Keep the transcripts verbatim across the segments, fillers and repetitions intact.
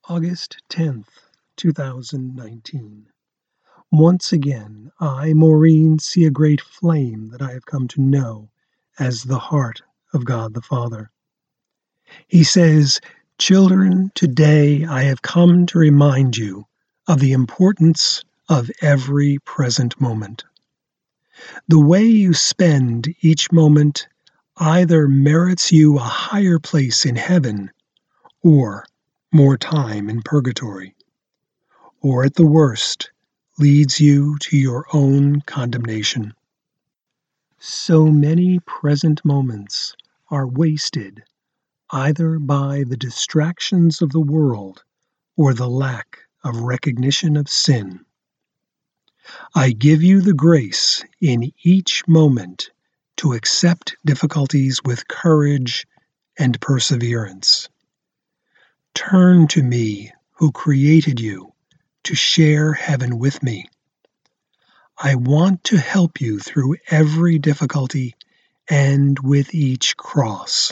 August tenth, two thousand nineteen. Once again, I, Maureen, see a great flame that I have come to know as the heart of God the Father. He says, "Children, today I have come to remind you of the importance of every present moment. The way you spend each moment either merits you a higher place in heaven or more time in purgatory, or at the worst, leads you to your own condemnation. So many present moments are wasted either by the distractions of the world or the lack of recognition of sin. I give you the grace in each moment to accept difficulties with courage and perseverance. Turn to me, who created you, to share heaven with me. I want to help you through every difficulty and with each cross.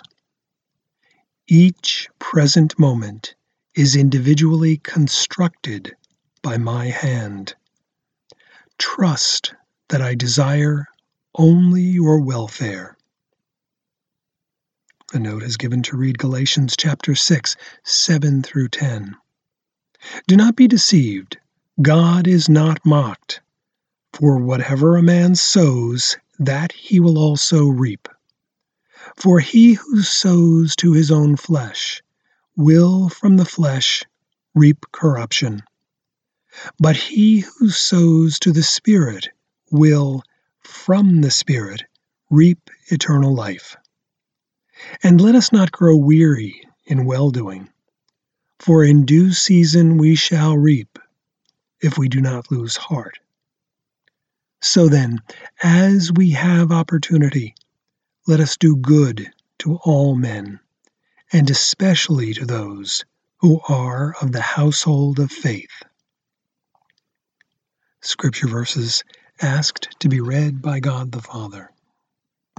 Each present moment is individually constructed by my hand. Trust that I desire only your welfare." The note is given to read Galatians chapter six, seven through ten. Do not be deceived. God is not mocked. For whatever a man sows, that he will also reap. For he who sows to his own flesh will from the flesh reap corruption. But he who sows to the Spirit will from the Spirit reap eternal life. And let us not grow weary in well-doing, for in due season we shall reap, if we do not lose heart. So then, as we have opportunity, let us do good to all men, and especially to those who are of the household of faith. Scripture verses asked to be read by God the Father.